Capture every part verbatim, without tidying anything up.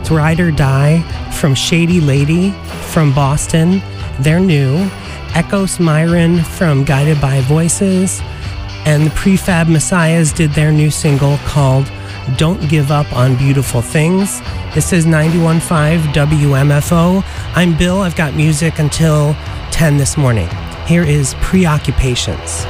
It's Ride or Die from Shady Lady from Boston. They're new. Echoes Myron from Guided by Voices. And the Prefab Messiahs did their new single called Don't Give Up on Beautiful Things. This is ninety-one point five W M F O. I'm Bill. I've got music until ten this morning. Here is Preoccupations.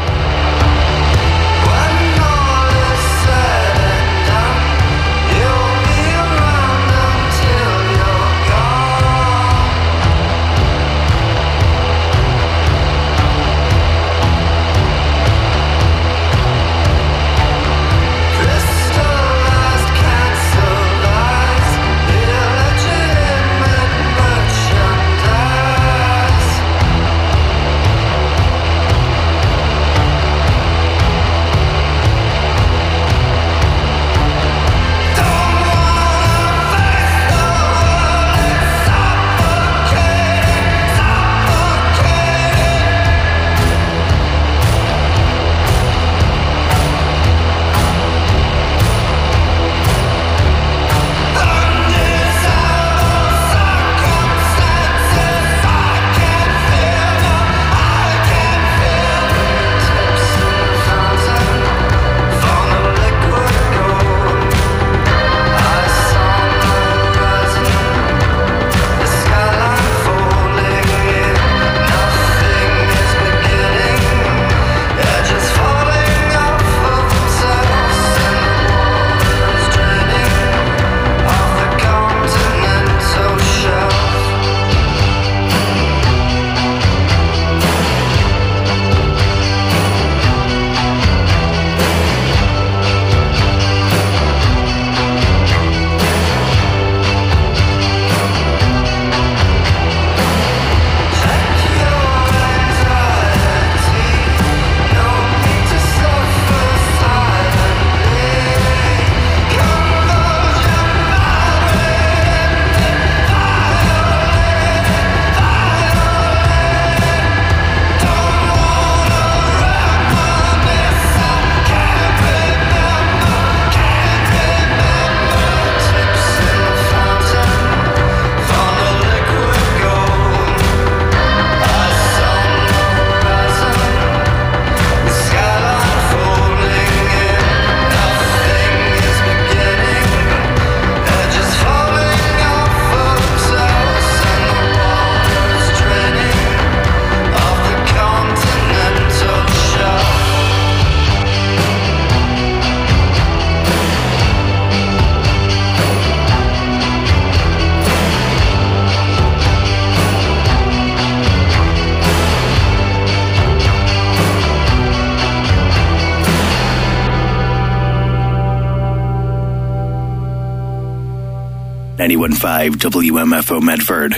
ninety-one point five W M F O Medford.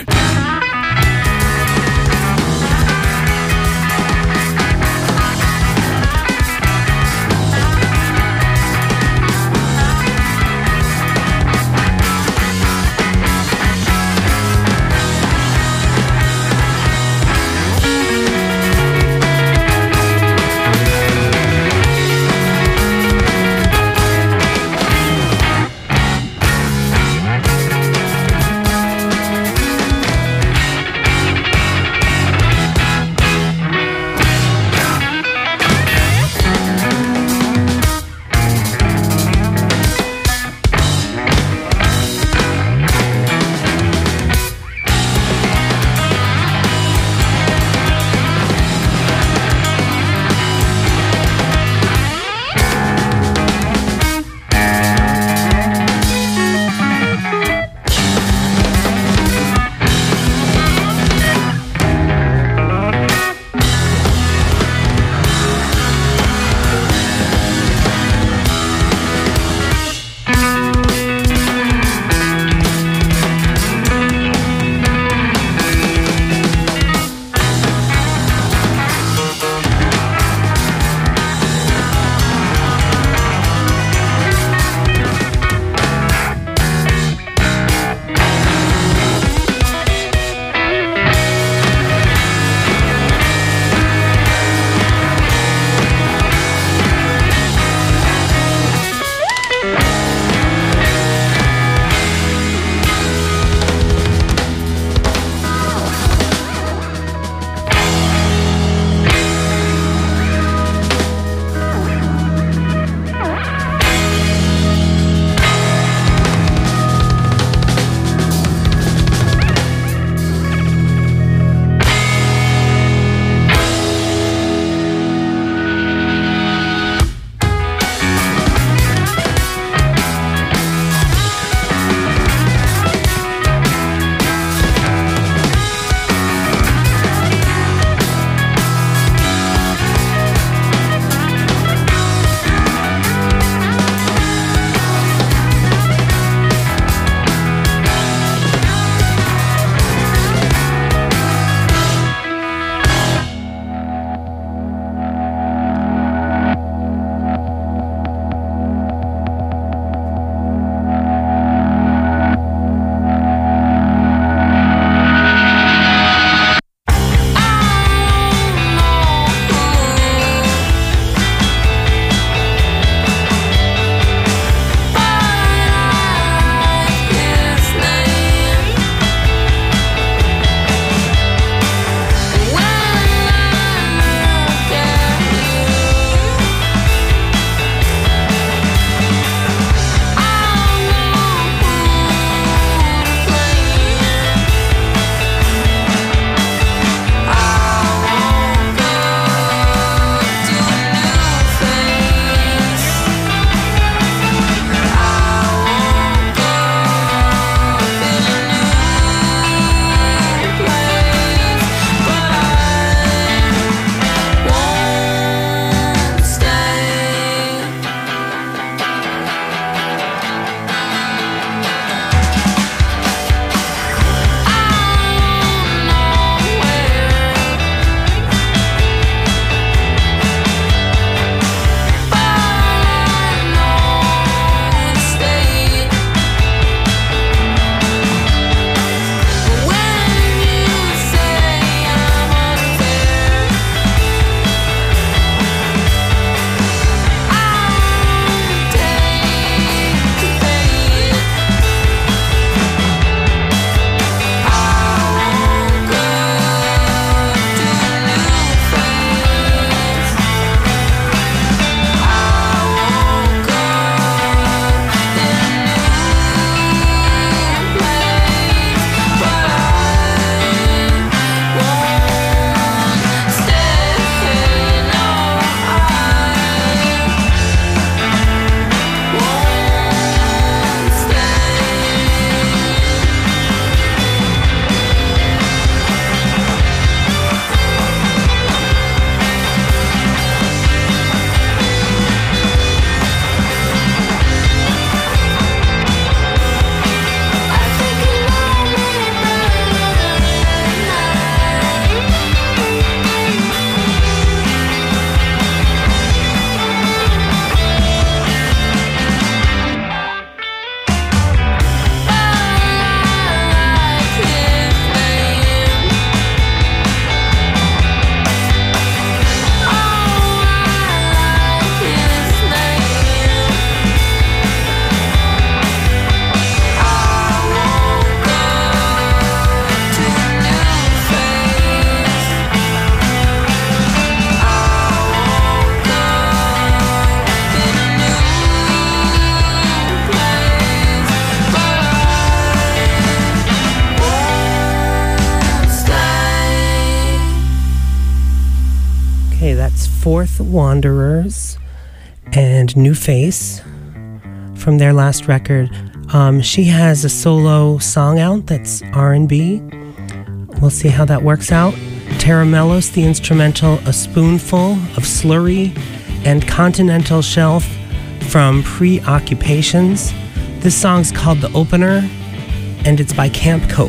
Fourth Wanderers and New Face from their last record. Um, she has a solo song out that's R and B. We'll see how that works out. Tara Mellos, the instrumental A Spoonful of Slurry, and Continental Shelf from Preoccupations. This song's called The Opener, and it's by Camp Cope.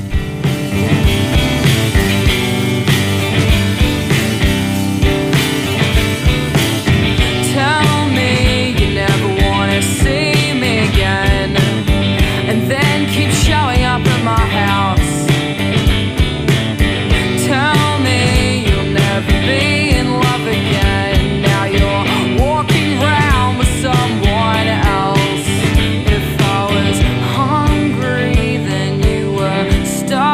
Stop.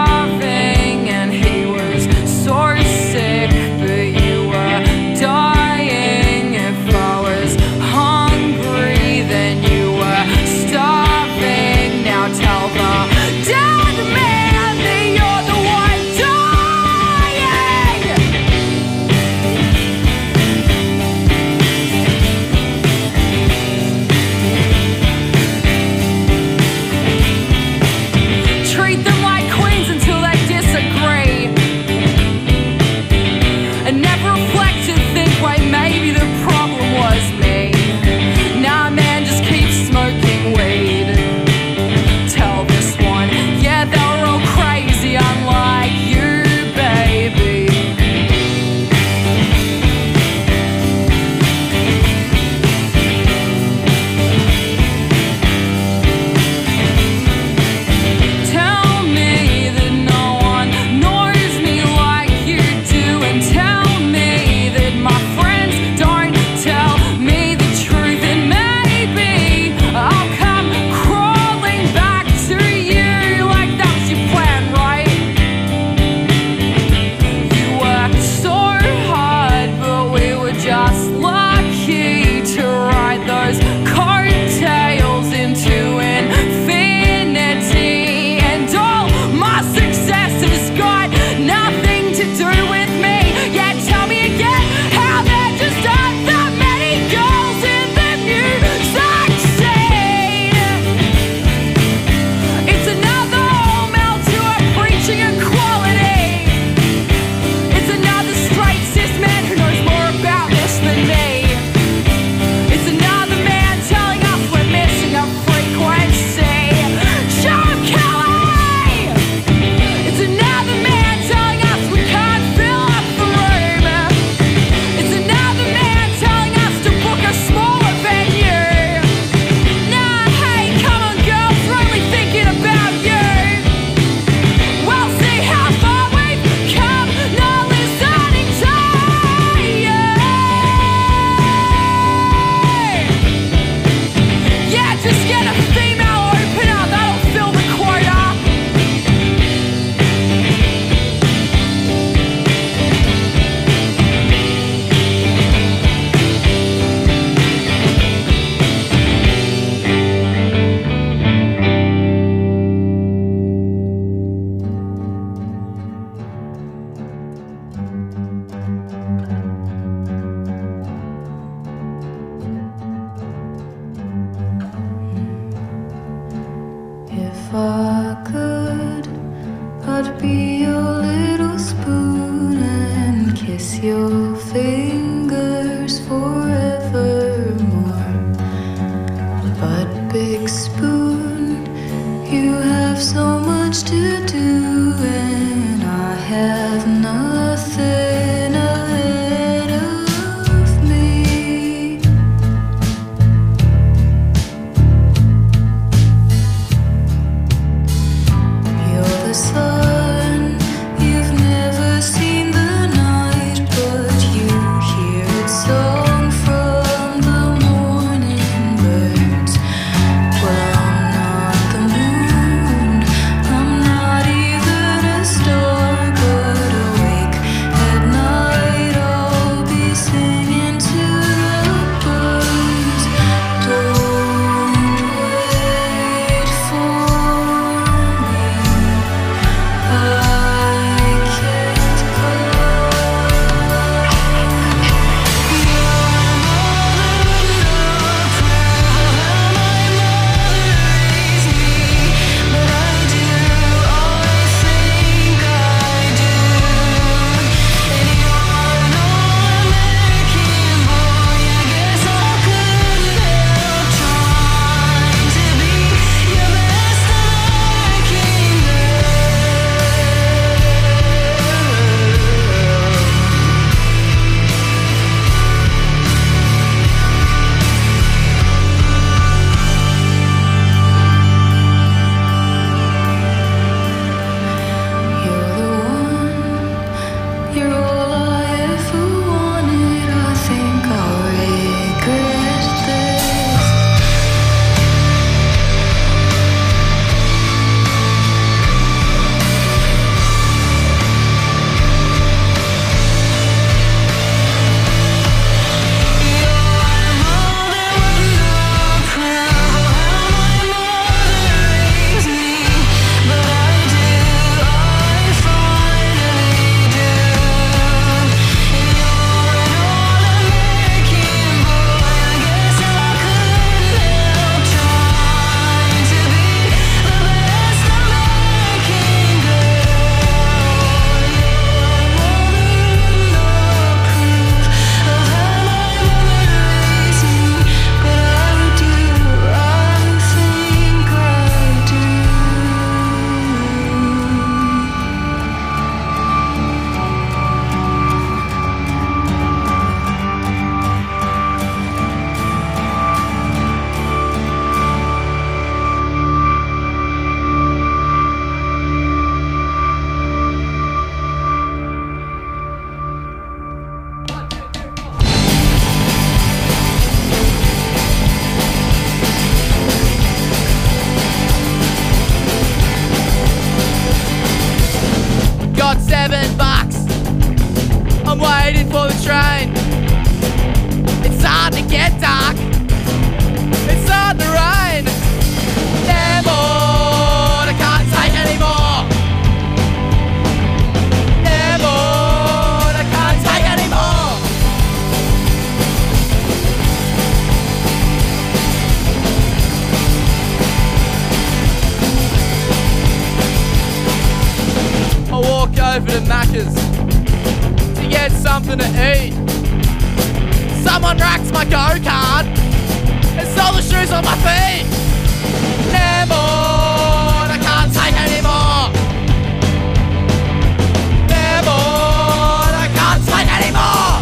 Macca's to get something to eat. Someone racks my go-kart and stole the shoes on my feet. Never, I can't take anymore. Never, I can't take anymore.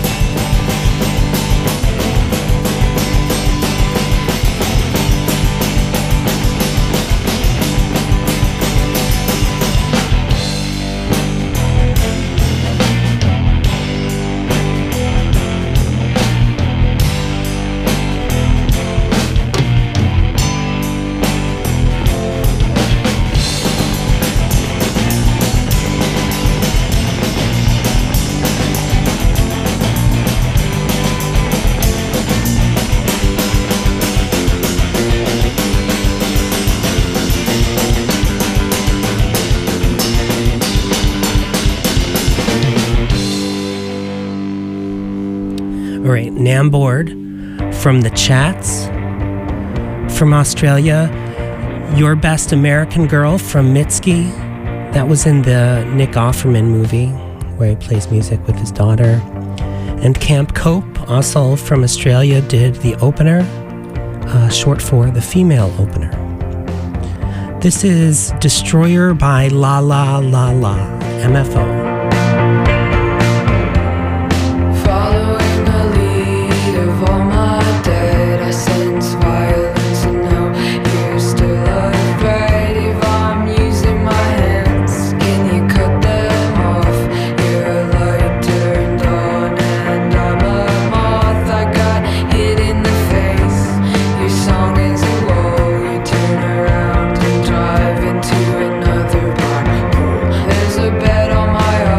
All right, Namboard from the chats from Australia. Your Best American Girl from Mitski. That was in the Nick Offerman movie where he plays music with his daughter. And Camp Cope, also from Australia, did the opener, uh, short for the female opener. This is Destroyer by La La La La, M F O. There's a bed on my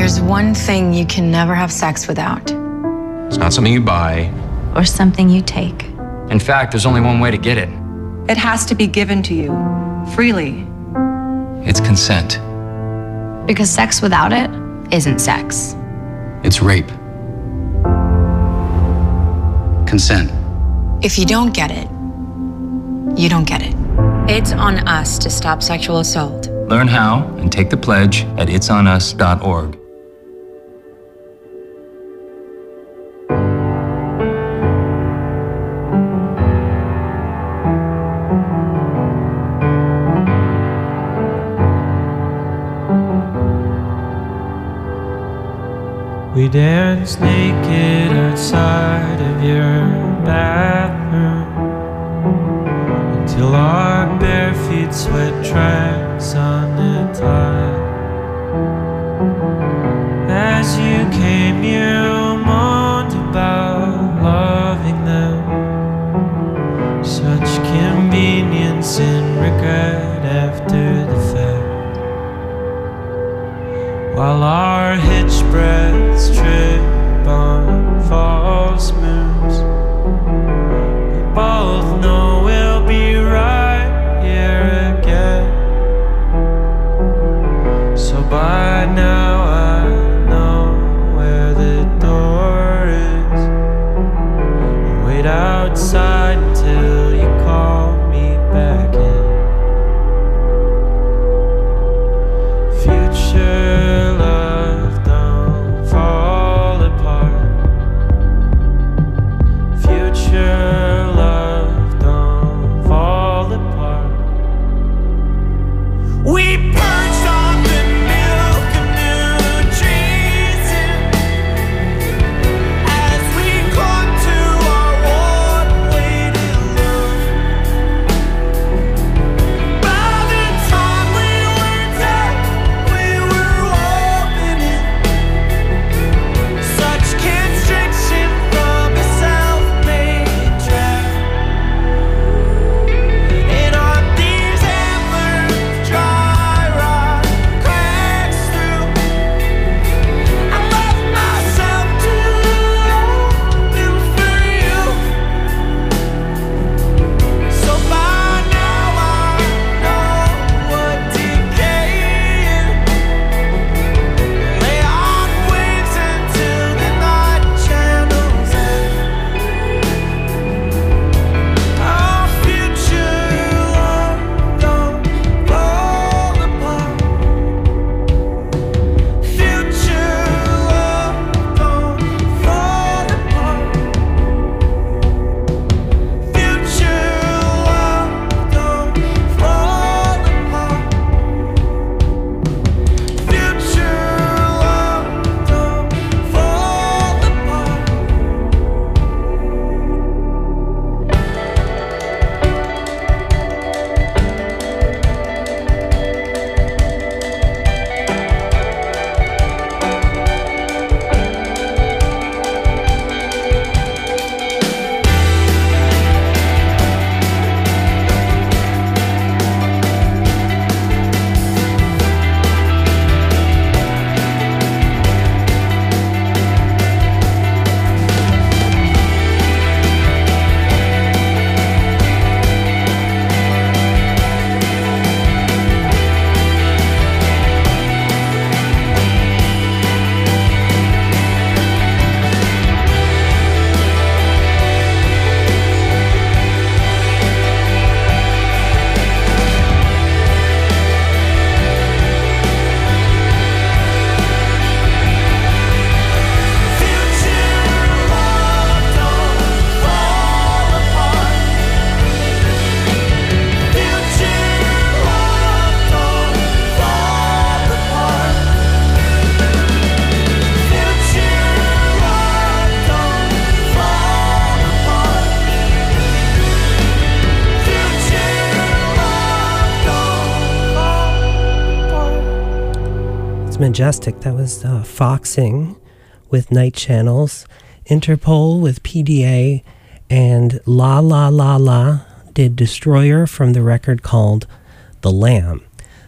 There's one thing you can never have sex without. It's not something you buy. Or something you take. In fact, there's only one way to get it. It has to be given to you, freely. It's consent. Because sex without it isn't sex. It's rape. Consent. If you don't get it, you don't get it. It's on us to stop sexual assault. Learn how and take the pledge at its on us dot org. We danced naked outside of your bathroom until our bare feet sweat tracks on the tile. As you came, you moaned about loving them. Such convenience and regret after the fact. While our hitch breaths trip on false moons, we both know we'll be right here again. So by now I know where the door is. I wait outside until you call me back in. Future love, don't fall apart. Future love, don't fall apart. We perched on the milk of new trees as we clung to our one-weighted love. By the time we were done, we were opening such constriction from a self-made trap. And on these antlers, dry rot cracks through. I left myself too open for you. So by now I know what decay is. Lay on waves until the night channels end. Our future love don't fall apart. Future love don't fall apart. Future love don't fall apart. Future love don't fall apart. It's majestic. That was uh, Foxing with Night Channels, Interpol with P D A, and La La La La did Destroyer from the record called The Lamb.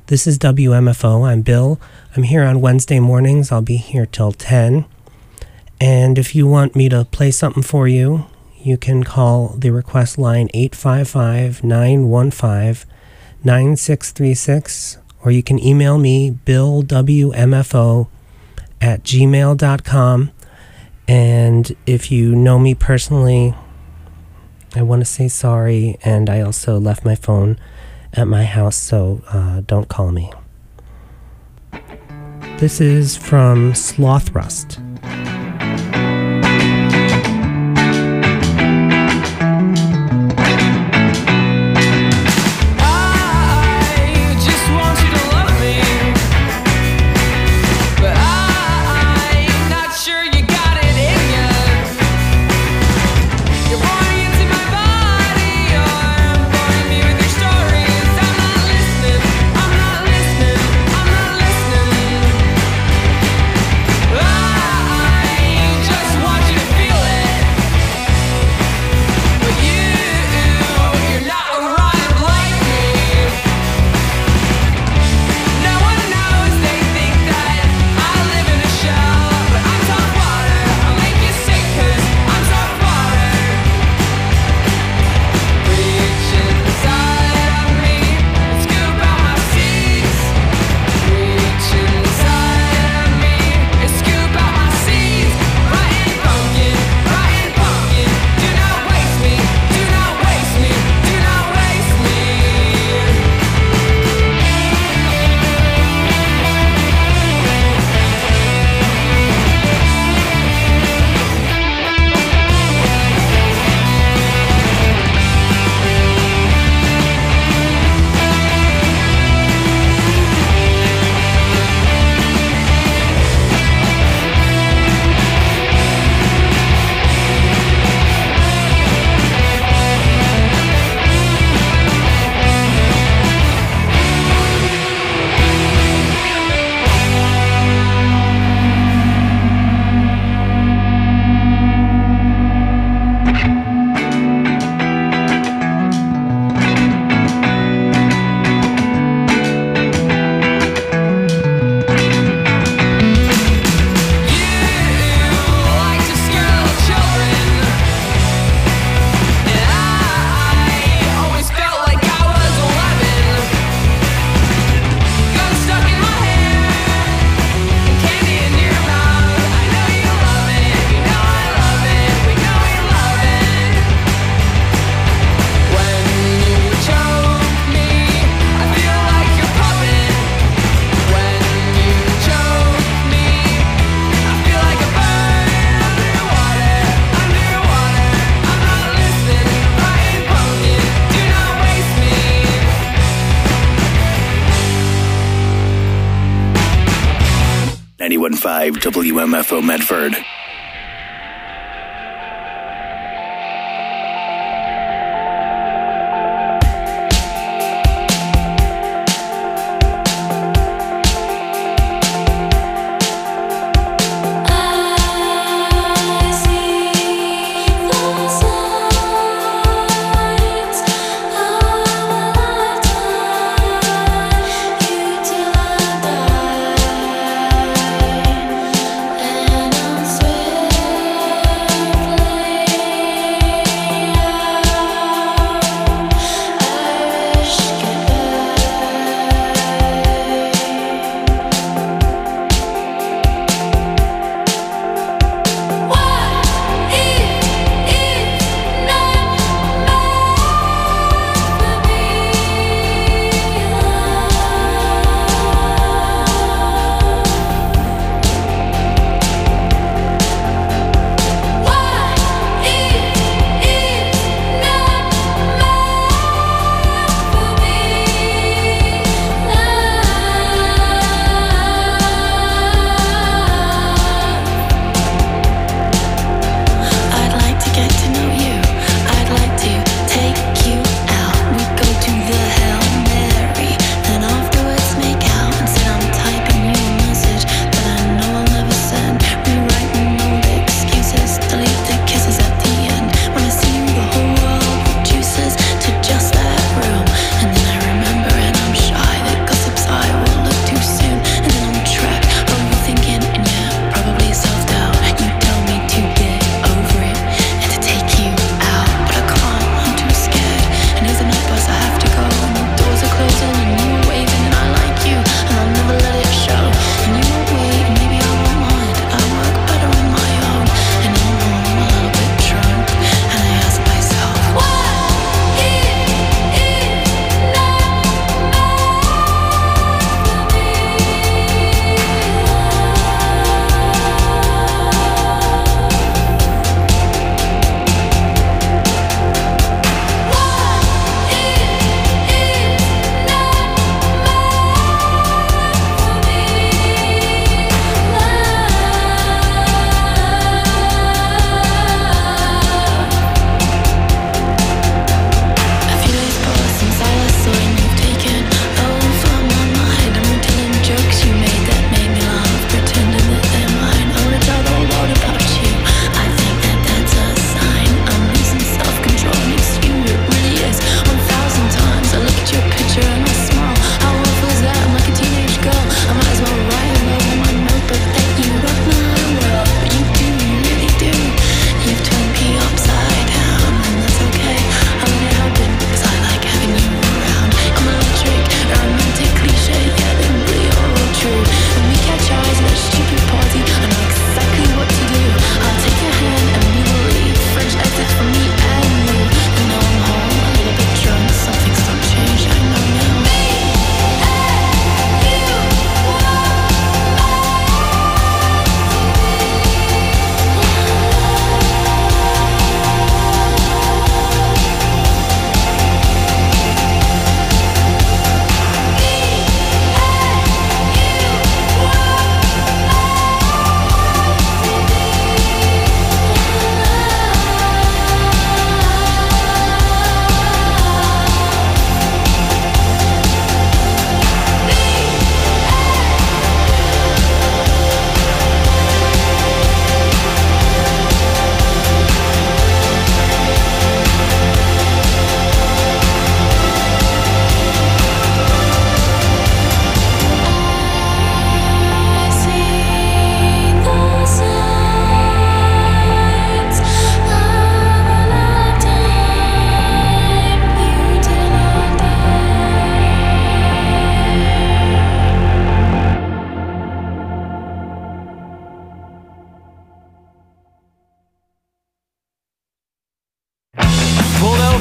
This is W M F O. I'm Bill. I'm here on Wednesday mornings. I'll be here till ten. And if you want me to play something for you, you can call the request line eight five five, nine one five, nine six three six, or you can email me, bill w m f o at gmail dot com. And if you know me personally, I want to say sorry, and I also left my phone at my house, so uh, don't call me. This is from Slothrust. ninety-one point five W M F O Medford. Sweet.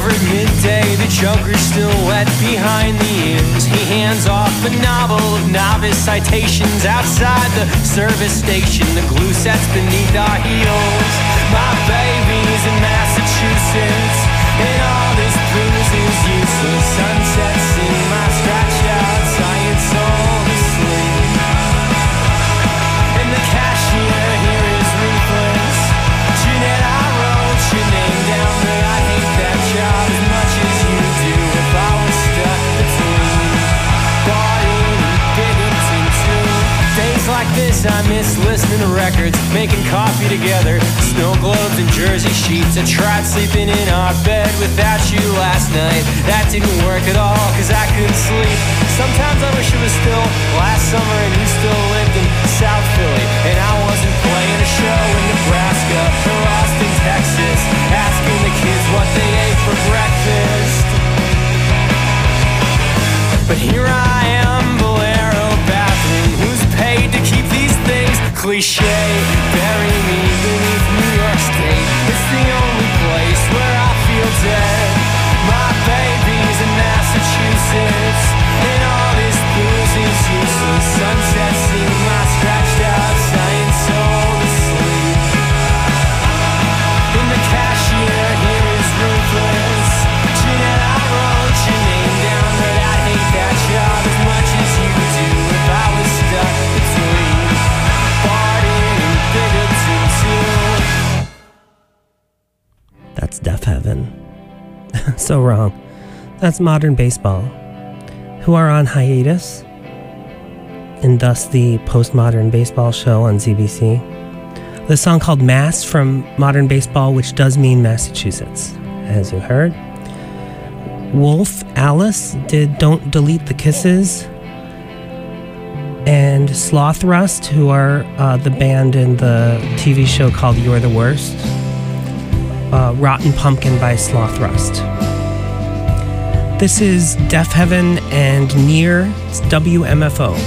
over at midday, the Joker's still wet behind the ears. He hands off a novel of novice citations outside the service station. The glue sets beneath our heels. My baby's in Massachusetts, and all this booze is useless. Sunsets in my scratched out science all asleep. And the cashier here is ruthless. Jeanette, I wrote your name down, but I hate that job as much as you do. If I was stuck between Barton and Binghamton too. Days like this I miss listening to records, making coffee together, snow globes and jersey sheets. I tried sleeping in our bed without you last night. That didn't work at all, cause I couldn't sleep. Sometimes I wish it was still last summer and you still lived in South Philly, and I wasn't playing a show in Nebraska or Austin, Texas, asking the kids what they ate for breakfast. But here I am, Bolero bathroom, who's paid to keep these things cliche. Bury me beneath New York State, it's the only place where I feel dead. My baby's in Massachusetts, and all this booze is useless. Sunsets in my scratched out science soul asleep. And the cashier here is ruthless. Jeanette, I wrote your name down, but I'd hate that job as much as you do if I was stuck between Barton and Binghamton too. That's Deaf Heaven. So wrong. That's Modern Baseball, who are on hiatus, and thus the Postmodern Baseball show on Z B C. The song called Mass from Modern Baseball, which does mean Massachusetts, as you heard. Wolf Alice did Don't Delete the Kisses. And Sloth Rust, who are uh, the band in the T V show called You're the Worst. Uh, Rotten Pumpkin by Sloth Rust. This is Deaf Heaven and Near W M F O.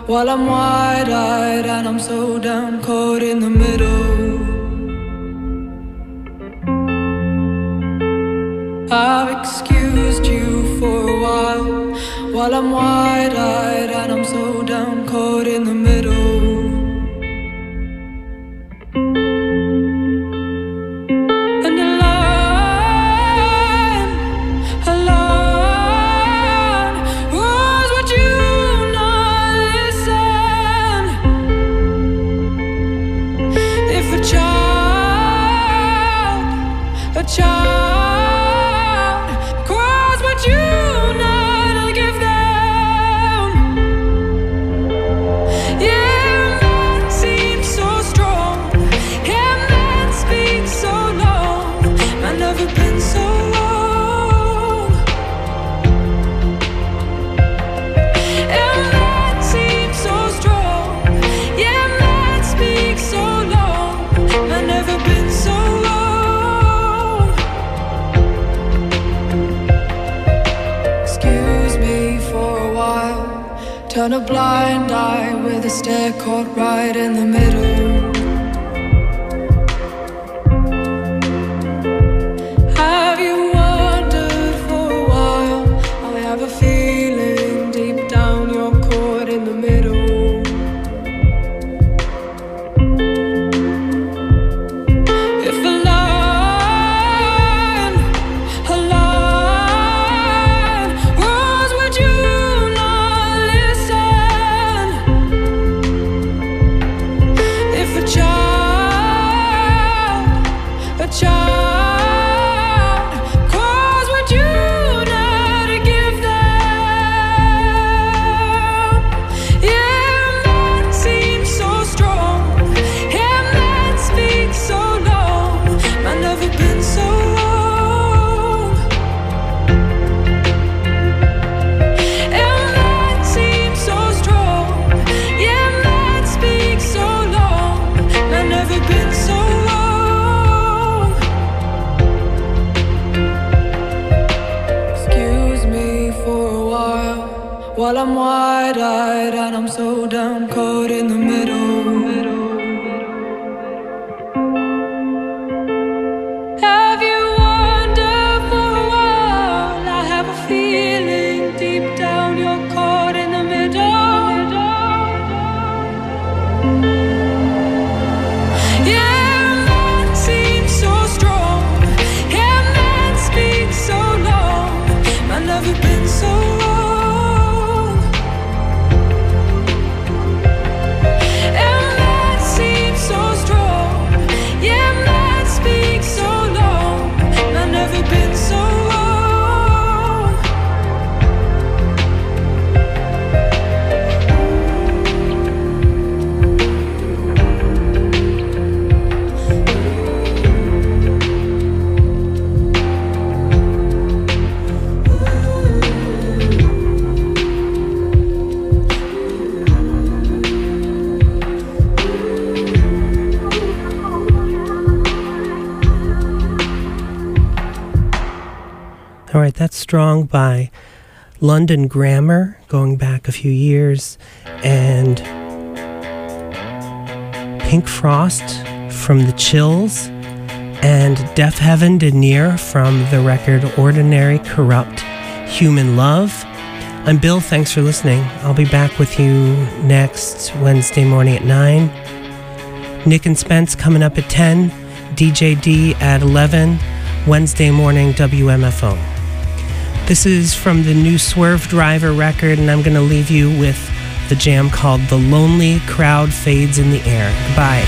while I'm wide-eyed and I'm so down caught in the middle. I've excused you for a while, while I'm wide-eyed and I'm so down caught in the middle. And a line, a line was what you not listen. If a child, a child turn a blind eye with a stare caught right in the middle. Have you wondered for a while? I have a feeling deep down you're caught in the middle. If a line, a line was what you child, cause what you know to give them. Yeah, man seems so strong. Yeah, man speaks so long. Man never been so wrong. Yeah, man seems so strong. Yeah, man speaks so long. Man never been so wrong. While I'm wide-eyed and I'm so down caught in the middle. Have you wondered for a while? I have a feeling deep down you're caught in the middle. Yeah, man seems so strong. Yeah, man speaks so long. Man never been so wrong. All right, that's Strong by London Grammar, going back a few years, and Pink Frost from The Chills, and Deaf Heaven Did Near from the record Ordinary Corrupt Human Love. I'm Bill, thanks for listening. I'll be back with you next Wednesday morning at nine. Nick and Spence coming up at ten, D J D at eleven, Wednesday morning W M F O. This is from the new Swerve Driver record, and I'm going to leave you with the jam called The Lonely Crowd Fades in the Air. Goodbye.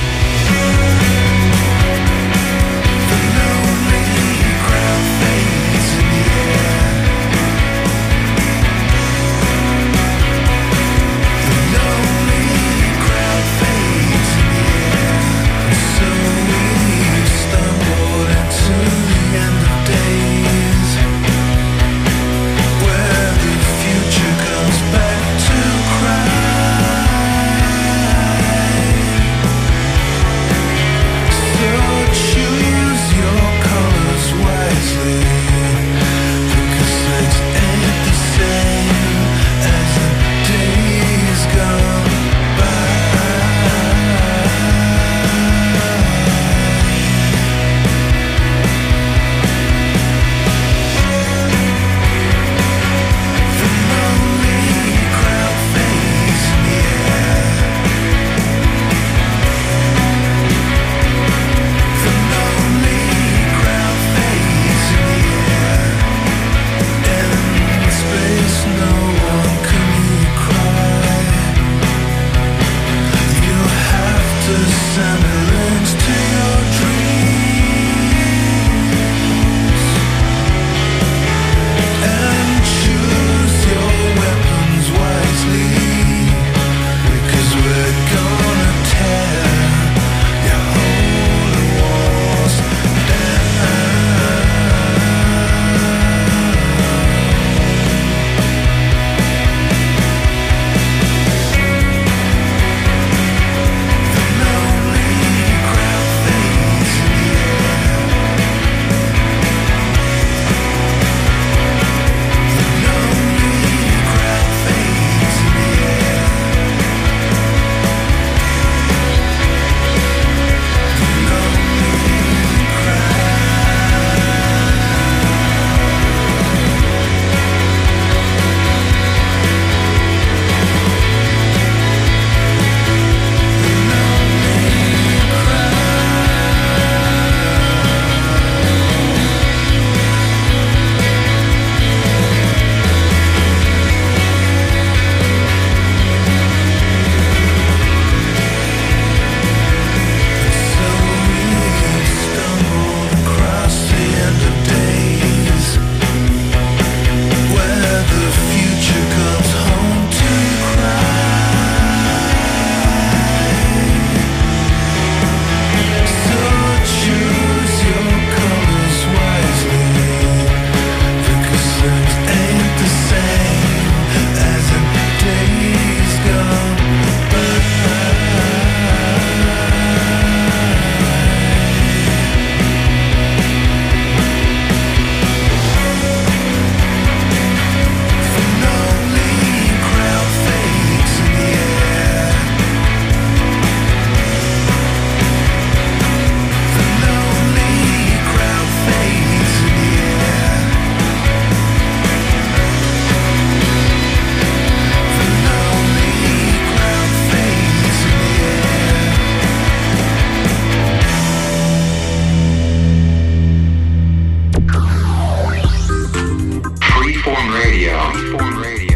Back to cry. Freeform Radio. Freeform Radio.